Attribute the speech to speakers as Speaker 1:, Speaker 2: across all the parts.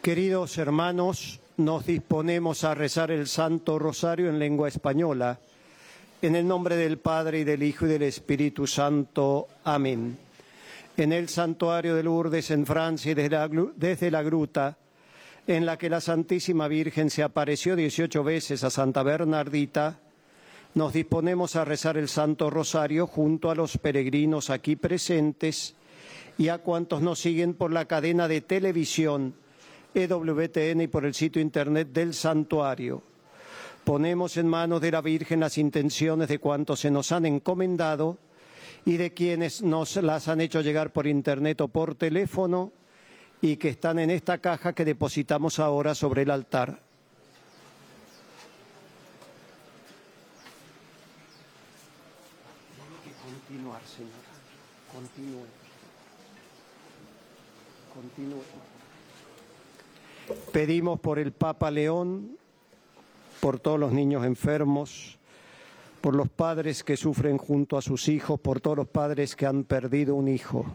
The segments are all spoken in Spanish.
Speaker 1: Queridos hermanos, nos disponemos a rezar el Santo Rosario en lengua española. En el nombre del Padre, y del Hijo, y del Espíritu Santo. Amén. En el santuario de Lourdes, en Francia, y desde la gruta, en la que la Santísima Virgen se apareció 18 veces a Santa Bernardita, nos disponemos a rezar el Santo Rosario junto a los peregrinos aquí presentes y a cuantos nos siguen por la cadena de televisión EWTN y por el sitio internet del santuario. Ponemos en manos de la Virgen las intenciones de cuantos se nos han encomendado y de quienes nos las han hecho llegar por internet o por teléfono y que están en esta caja que depositamos ahora sobre el altar. Tiene que continuar, señora. Continúe. Pedimos por el Papa León, por todos los niños enfermos, por los padres que sufren junto a sus hijos, por todos los padres que han perdido un hijo.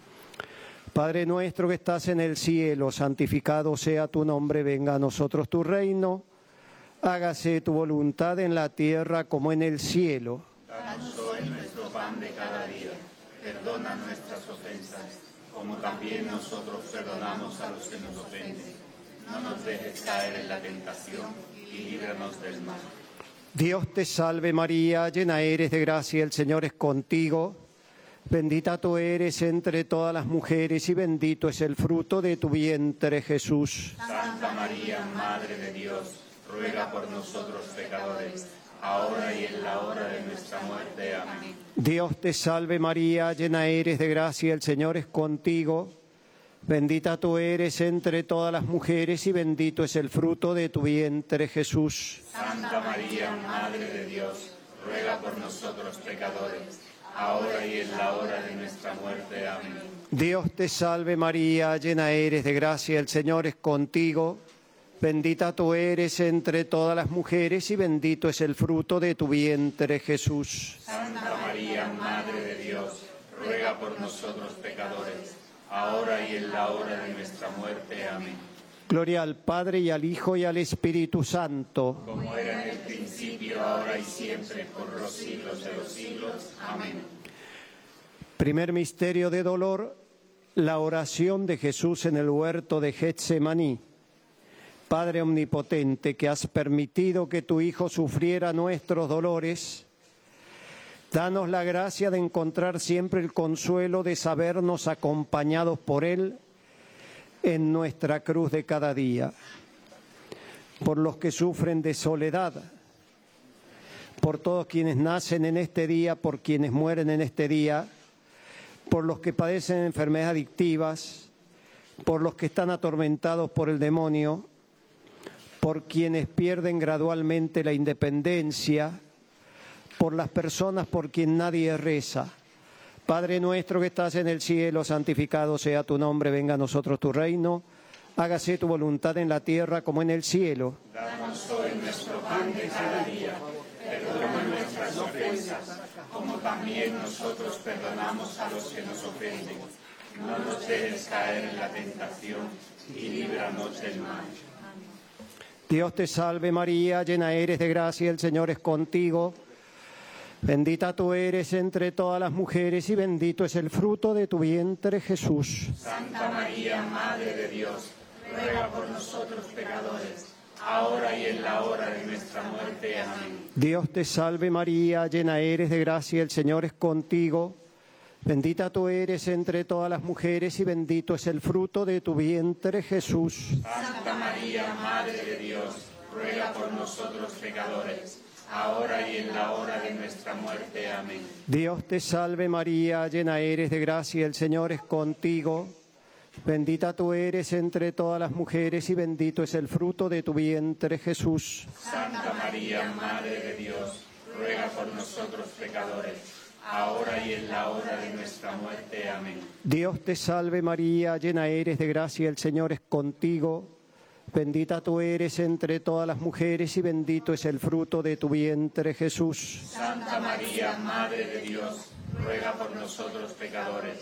Speaker 1: Padre nuestro que estás en el cielo, santificado sea tu nombre, venga a nosotros tu reino, hágase tu voluntad en la tierra como en el cielo.
Speaker 2: Danos hoy nuestro pan de cada día, perdona nuestras ofensas, como también nosotros perdonamos a los que nos ofenden. No nos dejes caer en la tentación y líbranos del mal.
Speaker 1: Dios te salve María, llena eres de gracia, el Señor es contigo. Bendita tú eres entre todas las mujeres y bendito es el fruto de tu vientre, Jesús.
Speaker 2: Santa María, Madre de Dios, ruega por nosotros pecadores, ahora y en la hora de nuestra muerte. Amén.
Speaker 1: Dios te salve María, llena eres de gracia, el Señor es contigo. Bendita tú eres entre todas las mujeres y bendito es el fruto de tu vientre, Jesús.
Speaker 2: Santa María, Madre de Dios, ruega por nosotros pecadores, ahora y en la hora de nuestra muerte. Amén.
Speaker 1: Dios te salve María, llena eres de gracia, el Señor es contigo. Bendita tú eres entre todas las mujeres y bendito es el fruto de tu vientre, Jesús.
Speaker 2: Santa María, Madre de Dios, ruega por nosotros pecadores, ahora y en la hora de nuestra muerte. Amén.
Speaker 1: Gloria al Padre, y al Hijo, y al Espíritu Santo.
Speaker 2: Como era en el principio, ahora y siempre, por los siglos de los siglos. Amén.
Speaker 1: Primer misterio de dolor, la oración de Jesús en el huerto de Getsemaní. Padre omnipotente, que has permitido que tu Hijo sufriera nuestros dolores, danos la gracia de encontrar siempre el consuelo de sabernos acompañados por Él en nuestra cruz de cada día. Por los que sufren de soledad, por todos quienes nacen en este día, por quienes mueren en este día, por los que padecen enfermedades adictivas, por los que están atormentados por el demonio, por quienes pierden gradualmente la independencia, por las personas por quien nadie reza. Padre nuestro que estás en el cielo, santificado sea tu nombre, venga a nosotros tu reino, hágase tu voluntad en la tierra como en el cielo.
Speaker 2: Danos hoy nuestro pan de cada día, perdona nuestras ofensas, como también nosotros perdonamos a los que nos ofenden. No nos dejes caer en la tentación y líbranos del mal.
Speaker 1: Dios te salve María, llena eres de gracia, el Señor es contigo. Bendita tú eres entre todas las mujeres y bendito es el fruto de tu vientre, Jesús.
Speaker 2: Santa María, Madre de Dios, ruega por nosotros pecadores, ahora y en la hora de nuestra muerte. Amén.
Speaker 1: Dios te salve María, llena eres de gracia, el Señor es contigo. Bendita tú eres entre todas las mujeres y bendito es el fruto de tu vientre, Jesús.
Speaker 2: Santa María, Madre de Dios, ruega por nosotros pecadores, ahora y en la hora de nuestra muerte. Amén.
Speaker 1: Dios te salve María, llena eres de gracia, el Señor es contigo. Bendita tú eres entre todas las mujeres y bendito es el fruto de tu vientre, Jesús.
Speaker 2: Santa María, Madre de Dios, ruega por nosotros pecadores, ahora y en la hora de nuestra muerte. Amén.
Speaker 1: Dios te salve María, llena eres de gracia, el Señor es contigo. Bendita tú eres entre todas las mujeres y bendito es el fruto de tu vientre, Jesús.
Speaker 2: Santa María, Madre de Dios, ruega por nosotros pecadores,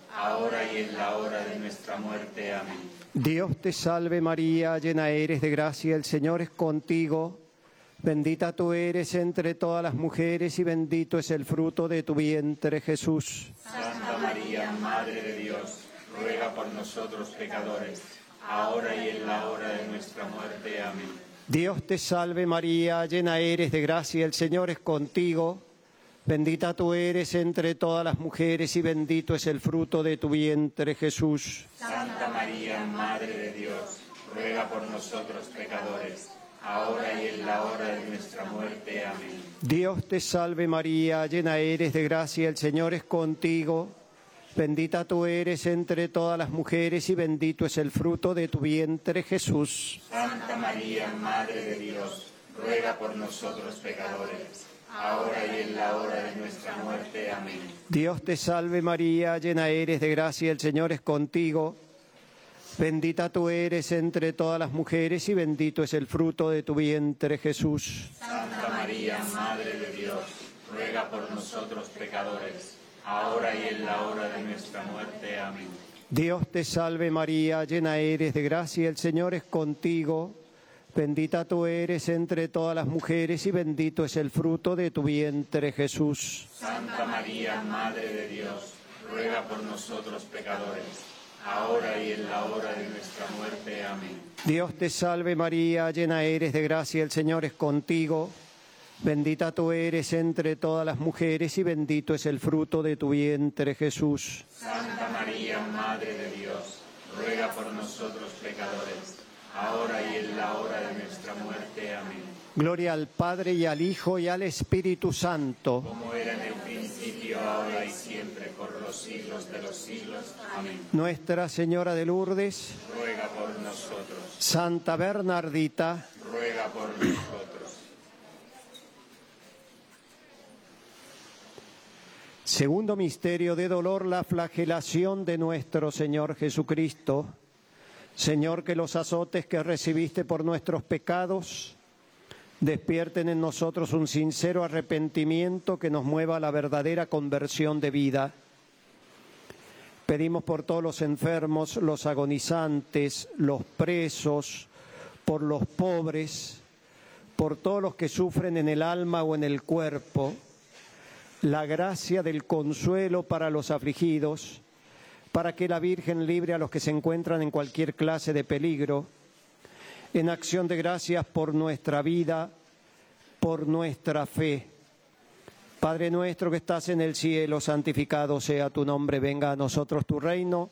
Speaker 2: ahora y en la hora de nuestra muerte. Amén.
Speaker 1: Dios te salve María, llena eres de gracia, el Señor es contigo. Bendita tú eres entre todas las mujeres y bendito es el fruto de tu vientre, Jesús.
Speaker 2: Santa María, Madre de Dios, ruega por nosotros pecadores, ahora y en la hora de nuestra muerte. Amén.
Speaker 1: Dios te salve María, llena eres de gracia, el Señor es contigo. Bendita tú eres entre todas las mujeres y bendito es el fruto de tu vientre, Jesús.
Speaker 2: Santa María, Madre de Dios, ruega por nosotros pecadores, ahora y en la hora de nuestra muerte. Amén.
Speaker 1: Dios te salve María, llena eres de gracia, el Señor es contigo. Bendita tú eres entre todas las mujeres y bendito es el fruto de tu vientre, Jesús.
Speaker 2: Santa María, Madre de Dios, ruega por nosotros pecadores, ahora y en la hora de nuestra muerte. Amén.
Speaker 1: Dios te salve María, llena eres de gracia, el Señor es contigo. Bendita tú eres entre todas las mujeres y bendito es el fruto de tu vientre, Jesús.
Speaker 2: Santa María, Madre de Dios, ruega por nosotros pecadores, ahora y en la hora de nuestra muerte. Amén.
Speaker 1: Dios te salve María, llena eres de gracia, el Señor es contigo. Bendita tú eres entre todas las mujeres y bendito es el fruto de tu vientre, Jesús.
Speaker 2: Santa María, Madre de Dios, ruega por nosotros pecadores, ahora y en la hora de nuestra muerte. Amén.
Speaker 1: Dios te salve María, llena eres de gracia, el Señor es contigo. Bendita tú eres entre todas las mujeres y bendito es el fruto de tu vientre, Jesús.
Speaker 2: Santa María, Madre de Dios, ruega por nosotros pecadores, ahora y en la hora de nuestra muerte. Amén.
Speaker 1: Gloria al Padre y al Hijo y al Espíritu Santo.
Speaker 2: Como era en el principio, ahora y siempre, por los siglos de los siglos. Amén.
Speaker 1: Nuestra Señora de Lourdes,
Speaker 2: Ruega por nosotros.
Speaker 1: Santa Bernardita,
Speaker 2: Ruega por nosotros.
Speaker 1: Segundo misterio de dolor, la flagelación de nuestro Señor Jesucristo. Señor, que los azotes que recibiste por nuestros pecados despierten en nosotros un sincero arrepentimiento que nos mueva a la verdadera conversión de vida. Pedimos por todos los enfermos, los agonizantes, los presos, por los pobres, por todos los que sufren en el alma o en el cuerpo, la gracia del consuelo para los afligidos, para que la Virgen libre a los que se encuentran en cualquier clase de peligro, en acción de gracias por nuestra vida, por nuestra fe. Padre nuestro que estás en el cielo, santificado sea tu nombre, venga a nosotros tu reino,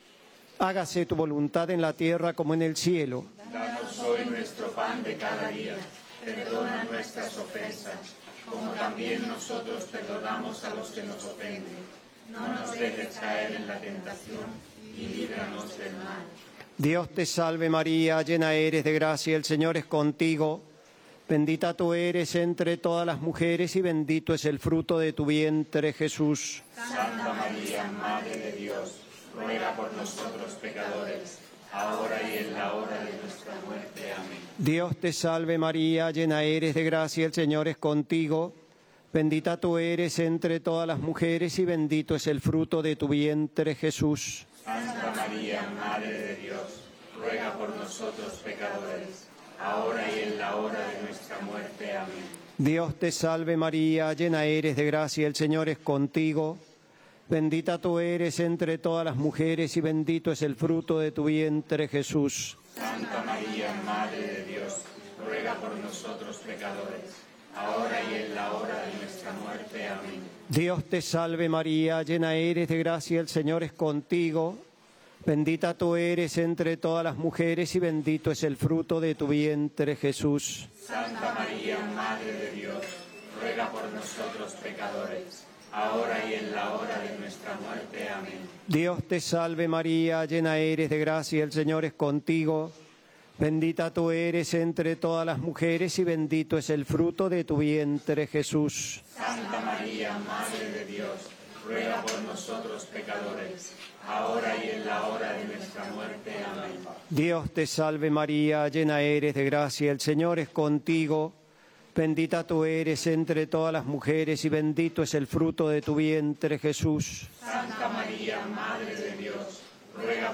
Speaker 1: hágase tu voluntad en la tierra como en el cielo.
Speaker 2: Danos hoy nuestro pan de cada día, perdona nuestras ofensas, como también nosotros perdonamos a los que nos ofenden. No nos dejes caer en la tentación y líbranos del mal.
Speaker 1: Dios te salve María, llena eres de gracia, el Señor es contigo. Bendita tú eres entre todas las mujeres y bendito es el fruto de tu vientre, Jesús.
Speaker 2: Santa María, Madre de Dios, ruega por nosotros pecadores, ahora y en la hora de nuestra muerte. Amén.
Speaker 1: Dios te salve María, llena eres de gracia, el Señor es contigo. Bendita tú eres entre todas las mujeres y bendito es el fruto de tu vientre, Jesús.
Speaker 2: Santa María, Madre de Dios, ruega por nosotros pecadores, ahora y en la hora de nuestra muerte. Amén.
Speaker 1: Dios te salve María, llena eres de gracia, el Señor es contigo. Bendita tú eres entre todas las mujeres y bendito es el fruto de tu vientre, Jesús.
Speaker 2: Santa María, Madre de Dios, ruega por nosotros pecadores, ahora y en la hora de nuestra muerte. Amén.
Speaker 1: Dios te salve María, llena eres de gracia, el Señor es contigo. Bendita tú eres entre todas las mujeres y bendito es el fruto de tu vientre, Jesús.
Speaker 2: Santa María, Madre de Dios, ruega por nosotros pecadores, ahora y en la hora de nuestra muerte. Amén.
Speaker 1: Dios te salve María, llena eres de gracia, el Señor es contigo. Bendita tú eres entre todas las mujeres y bendito es el fruto de tu vientre, Jesús.
Speaker 2: Santa María, Madre de Dios, ruega por nosotros pecadores, ahora y en la hora de nuestra muerte. Amén.
Speaker 1: Dios te salve María, llena eres de gracia, el Señor es contigo. Bendita tú eres entre todas las mujeres y bendito es el fruto de tu vientre, Jesús.
Speaker 2: Santa María, Madre de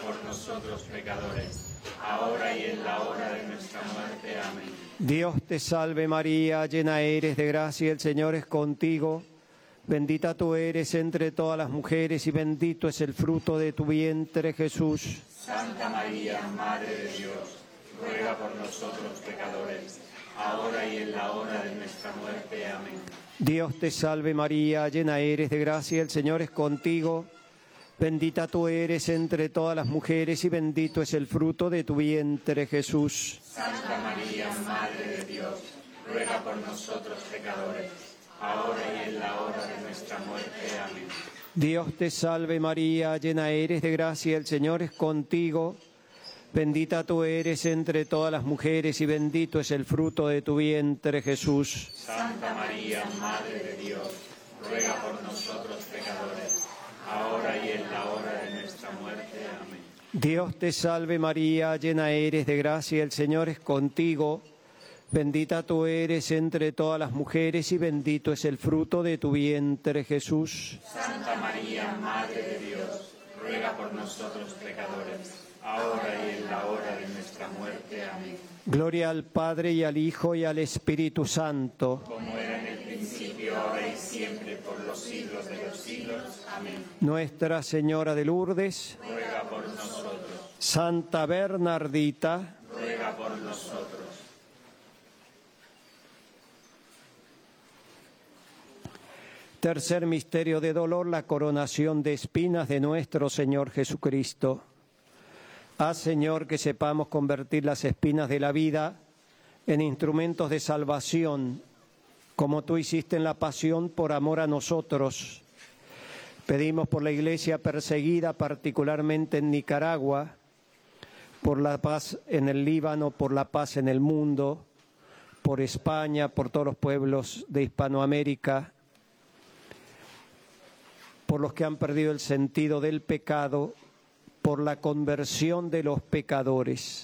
Speaker 2: por nosotros pecadores, ahora y en la hora de nuestra muerte. Amén.
Speaker 1: Dios te salve María, llena eres de gracia, el Señor es contigo. Bendita tú eres entre todas las mujeres y bendito es el fruto de tu vientre, Jesús.
Speaker 2: Santa María, Madre de Dios, ruega por nosotros pecadores, ahora y en la hora de nuestra muerte. Amén.
Speaker 1: Dios te salve María, llena eres de gracia, el Señor es contigo. Bendita tú eres entre todas las mujeres y bendito es el fruto de tu vientre, Jesús.
Speaker 2: Santa María, Madre de Dios, ruega por nosotros pecadores, ahora y en la hora de nuestra muerte. Amén.
Speaker 1: Dios te salve María, llena eres de gracia, el Señor es contigo. Bendita tú eres entre todas las mujeres y bendito es el fruto de tu vientre, Jesús.
Speaker 2: Santa María, Madre de Dios, ruega por nosotros pecadores, ahora y en la hora de nuestra muerte. Amén.
Speaker 1: Dios te salve María, llena eres de gracia, el Señor es contigo. Bendita tú eres entre todas las mujeres y bendito es el fruto de tu vientre, Jesús.
Speaker 2: Santa María, Madre de Dios, ruega por nosotros pecadores, ahora y en la hora de nuestra muerte. Amén.
Speaker 1: Gloria al Padre y al Hijo y al Espíritu Santo.
Speaker 2: Como era en el principio, ahora y siempre, por los siglos de los siglos. Amén.
Speaker 1: Nuestra Señora de Lourdes,
Speaker 2: Ruega por nosotros.
Speaker 1: Santa Bernardita,
Speaker 2: Ruega por nosotros.
Speaker 1: Tercer misterio de dolor, la coronación de espinas de nuestro Señor Jesucristo. Haz, Señor, que sepamos convertir las espinas de la vida en instrumentos de salvación, como tú hiciste en la pasión por amor a nosotros. Pedimos por la Iglesia perseguida, particularmente en Nicaragua, por la paz en el Líbano, por la paz en el mundo, por España, por todos los pueblos de Hispanoamérica, por los que han perdido el sentido del pecado, por la conversión de los pecadores.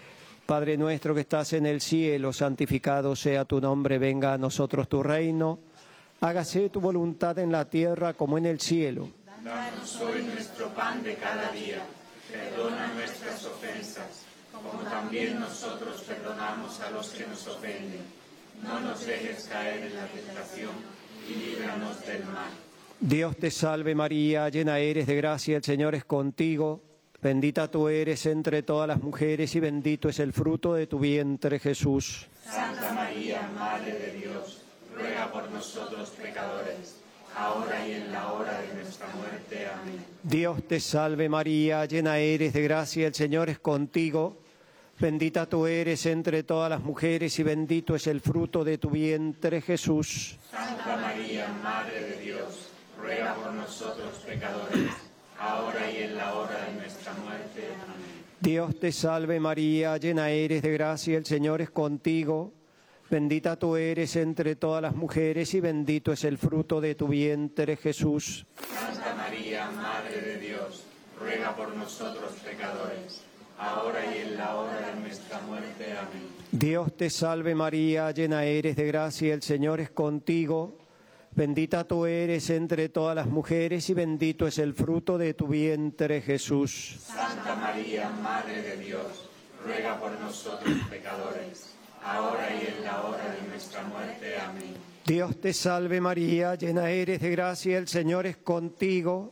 Speaker 1: Padre nuestro que estás en el cielo, santificado sea tu nombre, venga a nosotros tu reino, hágase tu voluntad en la tierra como en el cielo.
Speaker 2: Danos hoy nuestro pan de cada día, perdona nuestras ofensas, como también nosotros perdonamos a los que nos ofenden. No nos dejes caer en la tentación y líbranos del mal.
Speaker 1: Dios te salve María, llena eres de gracia, el Señor es contigo. Bendita tú eres entre todas las mujeres y bendito es el fruto de tu vientre, Jesús.
Speaker 2: Santa María, Madre de Dios, ruega por nosotros pecadores, ahora y en la hora de nuestra muerte. Amén.
Speaker 1: Dios te salve María, llena eres de gracia, el Señor es contigo. Bendita tú eres entre todas las mujeres y bendito es el fruto de tu vientre, Jesús.
Speaker 2: Santa María, Madre de Dios, ruega por nosotros pecadores, ahora y en la hora de nuestra muerte. Amén.
Speaker 1: Dios te salve María, llena eres de gracia, el Señor es contigo. Bendita tú eres entre todas las mujeres y bendito es el fruto de tu vientre, Jesús.
Speaker 2: Santa María, Madre de Dios, ruega por nosotros pecadores, ahora y en la hora de nuestra muerte. Amén.
Speaker 1: Dios te salve María, llena eres de gracia, el Señor es contigo. Bendita tú eres entre todas las mujeres y bendito es el fruto de tu vientre, Jesús.
Speaker 2: Santa María, Madre de Dios, ruega por nosotros pecadores, ahora y en la hora de nuestra muerte. Amén.
Speaker 1: Dios te salve María, llena eres de gracia, el Señor es contigo.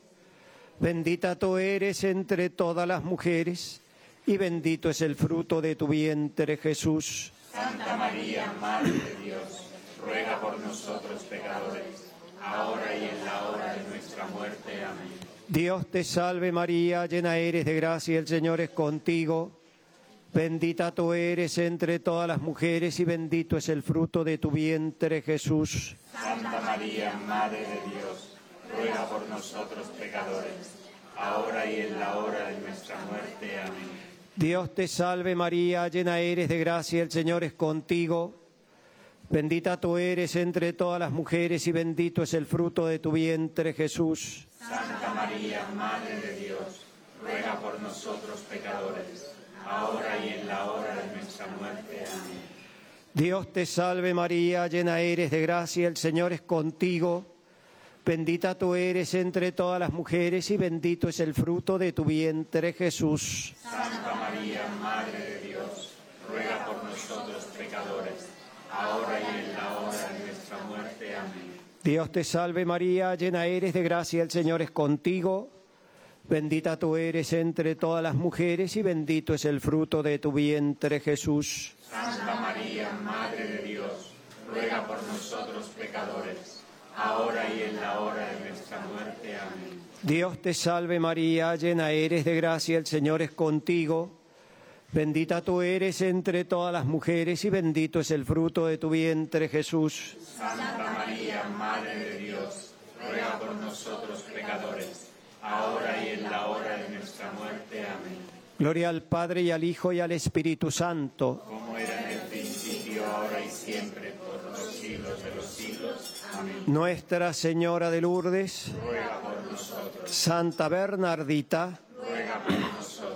Speaker 1: Bendita tú eres entre todas las mujeres y bendito es el fruto de tu vientre, Jesús.
Speaker 2: Santa María, Madre de Dios, ruega por nosotros pecadores, ahora y en la hora de nuestra muerte. Amén.
Speaker 1: Dios te salve María, llena eres de gracia, el Señor es contigo. Bendita tú eres entre todas las mujeres y bendito es el fruto de tu vientre, Jesús.
Speaker 2: Santa María, Madre de Dios, ruega por nosotros pecadores, ahora y en la hora de nuestra muerte. Amén.
Speaker 1: Dios te salve María, llena eres de gracia, el Señor es contigo. Bendita tú eres entre todas las mujeres y bendito es el fruto de tu vientre, Jesús.
Speaker 2: Santa María, Madre de Dios, ruega por nosotros pecadores, ahora y en la hora de nuestra muerte. Amén.
Speaker 1: Dios te salve María, llena eres de gracia, el Señor es contigo. Bendita tú eres entre todas las mujeres y bendito es el fruto de tu vientre, Jesús.
Speaker 2: Santa María, Madre de Dios, ruega por nosotros pecadores, ahora y en la hora de nuestra muerte. Amén.
Speaker 1: Dios te salve María, llena eres de gracia, el Señor es contigo. Bendita tú eres entre todas las mujeres y bendito es el fruto de tu vientre, Jesús.
Speaker 2: Santa María, Madre de Dios, ruega por nosotros pecadores, ahora y en la hora de nuestra muerte. Amén.
Speaker 1: Dios te salve María, llena eres de gracia, el Señor es contigo. Bendita tú eres entre todas las mujeres y bendito es el fruto de tu vientre, Jesús.
Speaker 2: Santa María, Madre de Dios, ruega por nosotros pecadores, ahora y en la hora de nuestra muerte. Amén.
Speaker 1: Gloria al Padre y al Hijo y al Espíritu Santo.
Speaker 2: Como era en el principio, ahora y siempre, por los siglos de los siglos. Amén.
Speaker 1: Nuestra Señora de Lourdes,
Speaker 2: Ruega por nosotros.
Speaker 1: Santa Bernardita,
Speaker 2: Ruega por nosotros.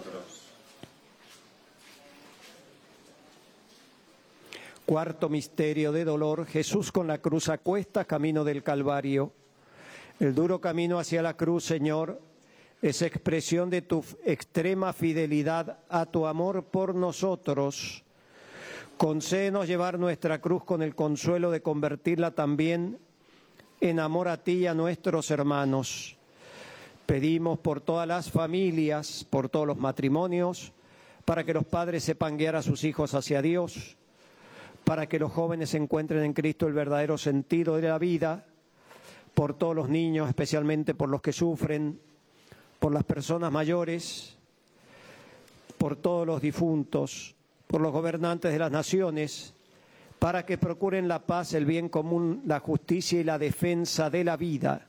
Speaker 1: Cuarto misterio de dolor, Jesús con la cruz a cuestas, camino del Calvario. El duro camino hacia la cruz, Señor, es expresión de tu extrema fidelidad a tu amor por nosotros. Concédenos llevar nuestra cruz con el consuelo de convertirla también en amor a ti y a nuestros hermanos. Pedimos por todas las familias, por todos los matrimonios, para que los padres sepan guiar a sus hijos hacia Dios, para que los jóvenes encuentren en Cristo el verdadero sentido de la vida, por todos los niños, especialmente por los que sufren, por las personas mayores, por todos los difuntos, por los gobernantes de las naciones, para que procuren la paz, el bien común, la justicia y la defensa de la vida.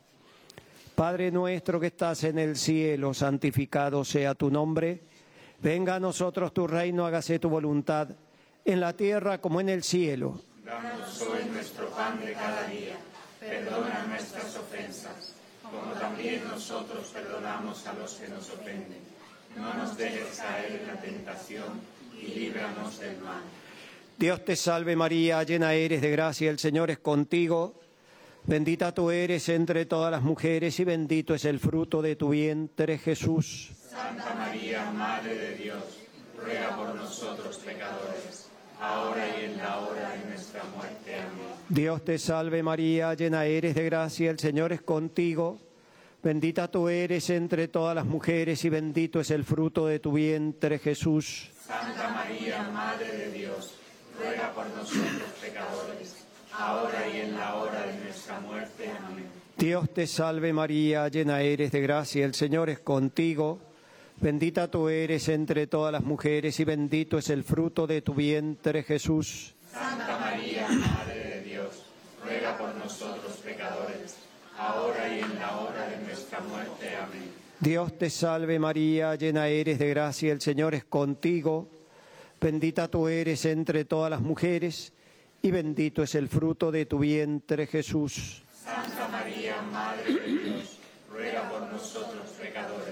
Speaker 1: Padre nuestro que estás en el cielo, santificado sea tu nombre. Venga a nosotros tu reino, hágase tu voluntad, en la tierra como en el cielo.
Speaker 2: Danos hoy nuestro pan de cada día. Perdona nuestras ofensas, como también nosotros perdonamos a los que nos ofenden. No nos dejes caer en la tentación y líbranos del mal.
Speaker 1: Dios te salve María, llena eres de gracia, el Señor es contigo. Bendita tú eres entre todas las mujeres y bendito es el fruto de tu vientre, Jesús.
Speaker 2: Santa María, Madre de Dios, ruega por nosotros pecadores, ahora y en la hora de nuestra muerte. Amén.
Speaker 1: Dios te salve María, llena eres de gracia, el Señor es contigo. Bendita tú eres entre todas las mujeres y bendito es el fruto de tu vientre, Jesús.
Speaker 2: Santa María, Madre de Dios, ruega por nosotros pecadores, ahora y en la hora de nuestra muerte. Amén.
Speaker 1: Dios te salve María, llena eres de gracia, el Señor es contigo. Bendita tú eres entre todas las mujeres y bendito es el fruto de tu vientre, Jesús.
Speaker 2: Santa María, Madre de Dios, ruega por nosotros pecadores, ahora y en la hora de nuestra muerte. Amén.
Speaker 1: Dios te salve María, llena eres de gracia, el Señor es contigo. Bendita tú eres entre todas las mujeres y bendito es el fruto de tu vientre, Jesús.
Speaker 2: Santa María, Madre de Dios, ruega por nosotros pecadores,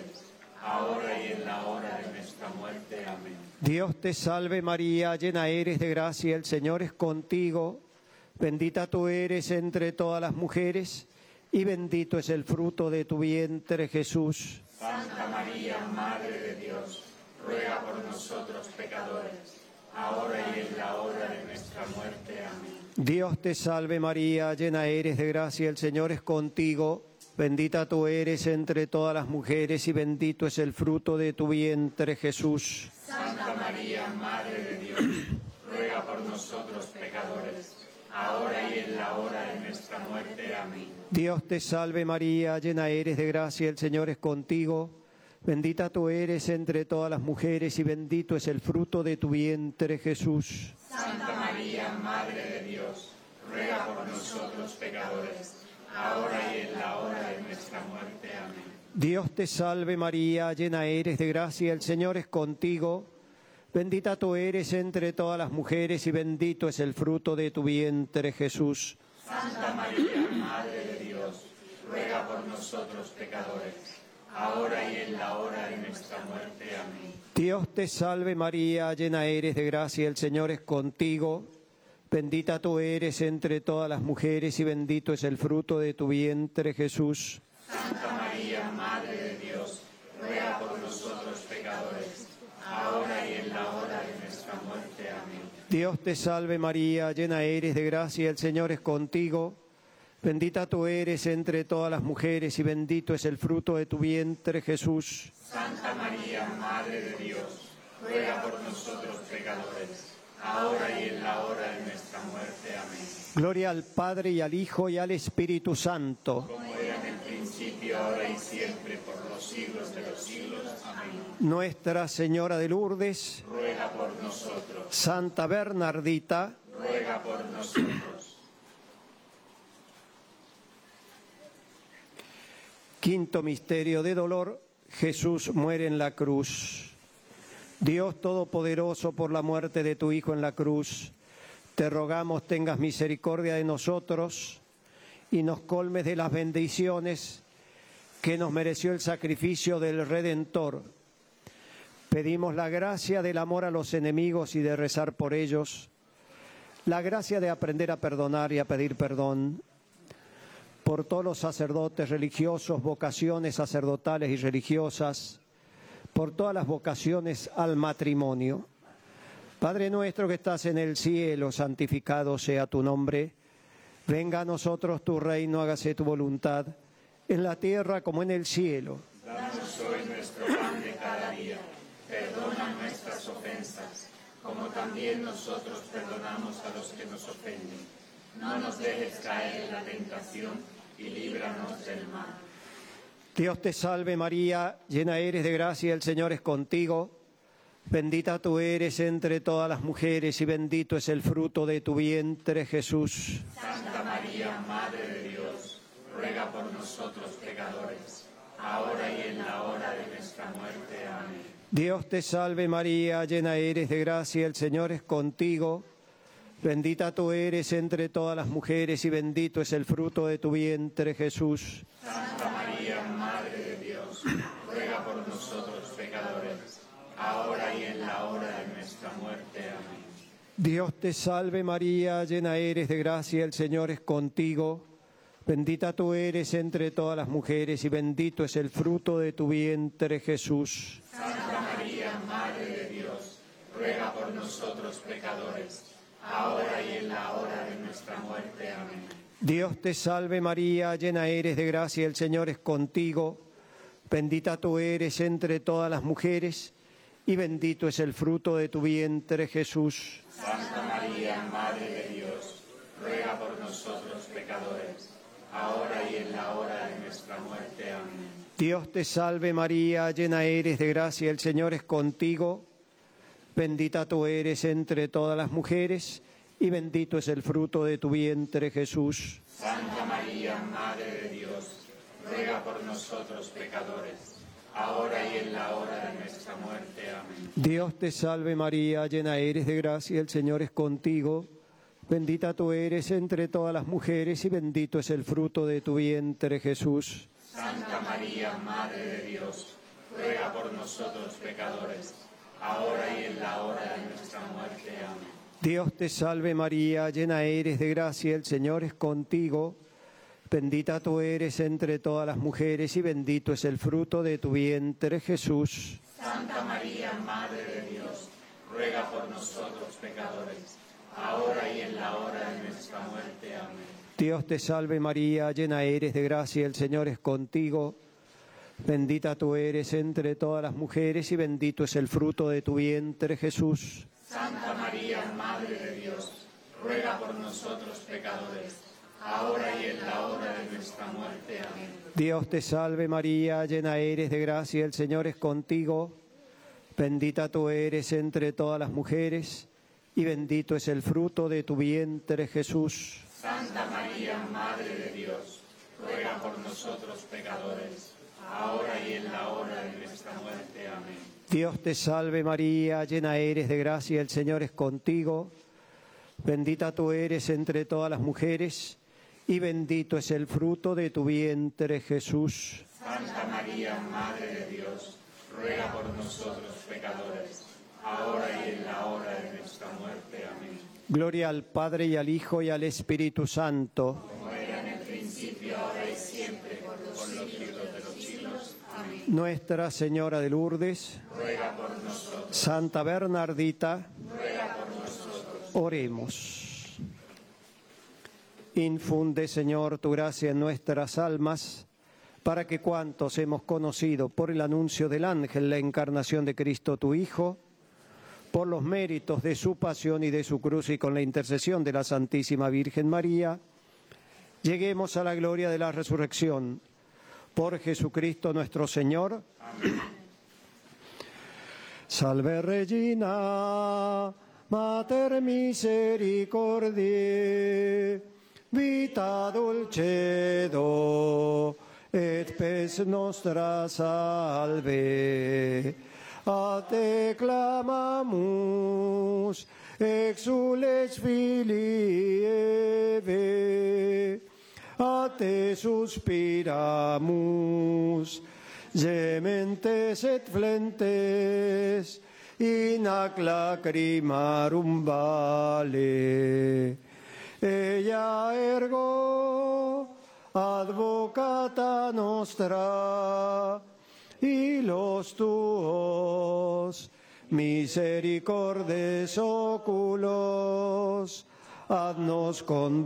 Speaker 2: ahora y en la hora de nuestra muerte. Amén.
Speaker 1: Dios te salve María, llena eres de gracia, el Señor es contigo. Bendita tú eres entre todas las mujeres y bendito es el fruto de tu vientre, Jesús.
Speaker 2: Santa María, Madre de Dios, ruega por nosotros pecadores, ahora y en la hora de nuestra muerte. Amén.
Speaker 1: Dios te salve María, llena eres de gracia, el Señor es contigo. Bendita tú eres entre todas las mujeres y bendito es el fruto de tu vientre, Jesús.
Speaker 2: Santa María, Madre de Dios, ruega por nosotros pecadores, ahora y en la hora de nuestra muerte. Amén.
Speaker 1: Dios te salve María, llena eres de gracia, el Señor es contigo. Bendita tú eres entre todas las mujeres y bendito es el fruto de tu vientre, Jesús.
Speaker 2: Santa María, Madre de Dios, ruega por nosotros pecadores, ahora y en la hora de nuestra muerte. Amén.
Speaker 1: Dios te salve María, llena eres de gracia, el Señor es contigo. Bendita tú eres entre todas las mujeres y bendito es el fruto de tu vientre, Jesús.
Speaker 2: Santa María, Madre de Dios, ruega por nosotros pecadores, ahora y en la hora de nuestra muerte. Amén.
Speaker 1: Dios te salve María, llena eres de gracia, el Señor es contigo. Bendita tú eres entre todas las mujeres y bendito es el fruto de tu vientre, Jesús.
Speaker 2: Santa María, Madre de Dios, ruega por nosotros pecadores, ahora y en la hora de nuestra muerte. Amén.
Speaker 1: Dios te salve María, llena eres de gracia, el Señor es contigo. Bendita tú eres entre todas las mujeres y bendito es el fruto de tu vientre, Jesús.
Speaker 2: Santa María, Madre de Dios, ruega por nosotros pecadores, ahora y en la hora de nuestra muerte. Amén.
Speaker 1: Gloria al Padre y al Hijo y al Espíritu Santo.
Speaker 2: Como era en el principio, ahora y siempre, por los siglos de los siglos. Amén.
Speaker 1: Nuestra Señora de Lourdes,
Speaker 2: Ruega por nosotros.
Speaker 1: Santa Bernardita,
Speaker 2: Ruega por nosotros.
Speaker 1: quinto misterio de dolor, Jesús muere en la cruz. Dios Todopoderoso, por la muerte de tu Hijo en la cruz, te rogamos tengas misericordia de nosotros y nos colmes de las bendiciones que nos mereció el sacrificio del Redentor. Pedimos la gracia del amor a los enemigos y de rezar por ellos, la gracia de aprender a perdonar y a pedir perdón, por todos los sacerdotes religiosos, vocaciones sacerdotales y religiosas, por todas las vocaciones al matrimonio. Padre nuestro que estás en el cielo, santificado sea tu nombre. Venga a nosotros tu reino, hágase tu voluntad, en la tierra como en el cielo.
Speaker 2: Danos hoy nuestro pan de cada día. Perdona nuestras ofensas, como también nosotros perdonamos a los que nos ofenden. No nos dejes caer en la tentación y líbranos del mal.
Speaker 1: Dios te salve María, llena eres de gracia, el Señor es contigo. Bendita tú eres entre todas las mujeres y bendito es el fruto de tu vientre, Jesús.
Speaker 2: Santa María, Madre de Dios, ruega por nosotros pecadores, ahora y en la hora de nuestra muerte. Amén.
Speaker 1: Dios te salve María, llena eres de gracia, el Señor es contigo. Bendita tú eres entre todas las mujeres y bendito es el fruto de tu vientre, Jesús.
Speaker 2: Santa María, Madre de Dios, ruega por nosotros pecadores, ahora y en la hora de nuestra muerte. Amén.
Speaker 1: Dios te salve María, llena eres de gracia, el Señor es contigo. Bendita tú eres entre todas las mujeres y bendito es el fruto de tu vientre, Jesús.
Speaker 2: Santa María, Madre de Dios, ruega por nosotros pecadores, ahora y en la hora de nuestra muerte. Amén.
Speaker 1: Dios te salve María, llena eres de gracia, el Señor es contigo. Bendita tú eres entre todas las mujeres y bendito es el fruto de tu vientre, Jesús.
Speaker 2: Santa María, Madre de Dios, ruega por nosotros pecadores, ahora y en la hora de nuestra muerte. Amén.
Speaker 1: Dios te salve María, llena eres de gracia, el Señor es contigo. Bendita tú eres entre todas las mujeres y bendito es el fruto de tu vientre, Jesús.
Speaker 2: Santa María, Madre de Dios, ruega por nosotros pecadores, ahora y en la hora de nuestra muerte. Amén.
Speaker 1: Dios te salve María, llena eres de gracia, el Señor es contigo. Bendita tú eres entre todas las mujeres y bendito es el fruto de tu vientre, Jesús.
Speaker 2: Santa María, Madre de Dios, ruega por nosotros pecadores, ahora y en la hora de nuestra muerte. Amén.
Speaker 1: Dios te salve María, llena eres de gracia, el Señor es contigo. Bendita tú eres entre todas las mujeres y bendito es el fruto de tu vientre, Jesús.
Speaker 2: Santa María, Madre de Dios, ruega por nosotros pecadores, ahora y en la hora de nuestra muerte. Amén.
Speaker 1: Dios te salve María, llena eres de gracia, el Señor es contigo. Bendita tú eres entre todas las mujeres y bendito es el fruto de tu vientre, Jesús.
Speaker 2: Santa María, Madre de Dios, ruega por nosotros pecadores, ahora y en la hora de nuestra muerte. Amén.
Speaker 1: Dios te salve María, llena eres de gracia, el Señor es contigo. Bendita tú eres entre todas las mujeres y bendito es el fruto de tu vientre, Jesús.
Speaker 2: Santa María, Madre de Dios, ruega por nosotros pecadores, ahora y en la hora de nuestra muerte. Amén.
Speaker 1: Dios te salve María, llena eres de gracia, el Señor es contigo. Bendita tú eres entre todas las mujeres y bendito es el fruto de tu vientre, Jesús.
Speaker 2: Santa María, Madre de Dios, ruega por nosotros pecadores, ahora y en la hora de nuestra muerte. Amén.
Speaker 1: Gloria al Padre y al Hijo y al Espíritu Santo.
Speaker 2: Como era en el principio, ahora y siempre, por los siglos de los siglos. Amén.
Speaker 1: Nuestra Señora de Lourdes,
Speaker 2: Ruega por nosotros.
Speaker 1: Santa Bernardita,
Speaker 2: Ruega por nosotros.
Speaker 1: oremos. Infunde, Señor, tu gracia en nuestras almas, para que cuantos hemos conocido por el anuncio del ángel la encarnación de Cristo tu Hijo, por los méritos de su pasión y de su cruz y con la intercesión de la Santísima Virgen María, lleguemos a la gloria de la resurrección. Por Jesucristo nuestro Señor.
Speaker 2: Amén.
Speaker 1: Salve Regina, Mater misericordiae, vita dulcedo, et spes nostra salve. A te clamamus, exules filii Eve, a te suspiramus, gementes et flentes, in ac lacrimarum vale. Ella ergo advocata nostra, y los tuos misericordes oculos, haznos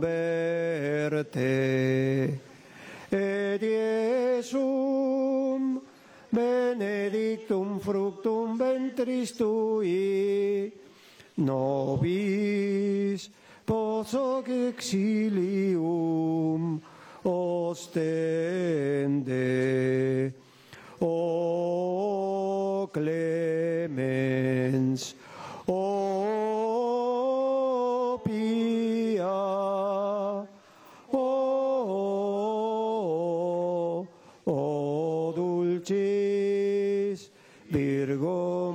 Speaker 1: converte. Et Iesum benedictum fructum ventris tui, nobis post hoc exilium ostende. O clemens, o pia, o dulcis Virgo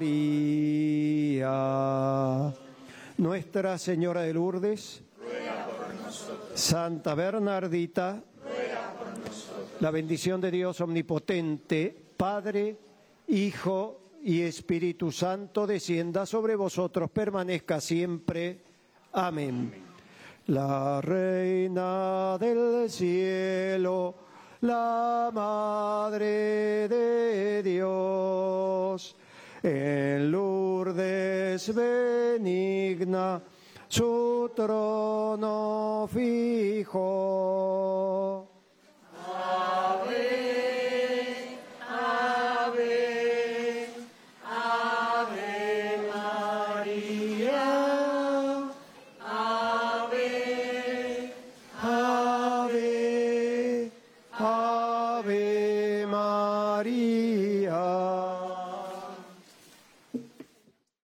Speaker 1: María. Nuestra Señora de Lourdes,
Speaker 2: Ruega por nosotros.
Speaker 1: Santa Bernardita,
Speaker 2: Ruega por nosotros.
Speaker 1: la bendición de Dios omnipotente, Padre, Hijo y Espíritu Santo, descienda sobre vosotros, permanezca siempre. Amén. La Reina del Cielo, la Madre de Dios, en Lourdes benigna, su trono fijo.